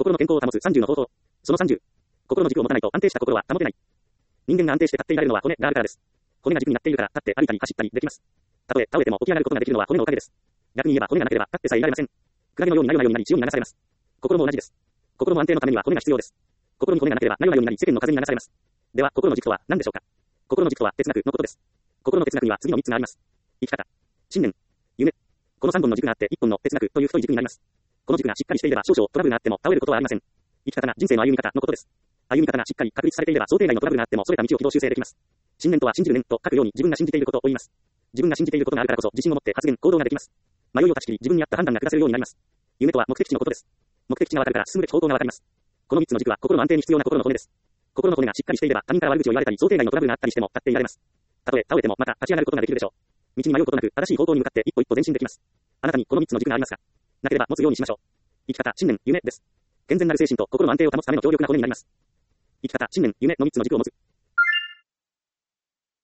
心の健康を保つ30の方法。その30。心の軸を持たないと安定した心は保てない。人間が安定して立っていられるのは骨があるからです。骨が軸になっているから立って歩いたり走ったりできます。たとえ倒れても起き上がることができるのは骨のおかげです。逆に言えば骨がなければ立ってさえいられません。クラゲのようになるようになり血を流されます。心も同じです。心の安定のためには骨が必要です。心に骨がなければなるようになり世間の風に流されます。では心の軸とは何でしょうか。心の軸とは哲学のことです。心の哲学には次の3つがあります。生き方、信念、夢。この3本の軸があって1本の哲学という太い軸になります。この軸がしっかりしていれば少々トラブルがあっても倒れることはありません。生き方が人生の歩み方のことです。歩み方がしっかり確立されていれば想定外のトラブルがあってもそれた道を軌道修正できます。信念とは信じる念と書くように自分が信じていることを言います。自分が信じていることがあるからこそ自信を持って発言行動ができます。迷いを断ち切り自分に合った判断が下せるようになります。夢とは目的地のことです。目的地がわかるから進むべき方向がわかります。この3つの軸は心の安定に必要な心の骨です。心の骨がしっかりしていれば他人から悪口を言われたり想定外のトラブルがあったりしても立っていられます。たとえ倒れてもまた立ち上がることができるでしょう。道に迷うことなく正しい方向に向かって一歩一歩前進できます。あなたにこの3つの軸がありますか。なければ持つようにしましょう。生き方、信念、夢です。健全なる精神と心の安定を保つための強力な骨になります。生き方、信念、夢の3つの軸を持つ。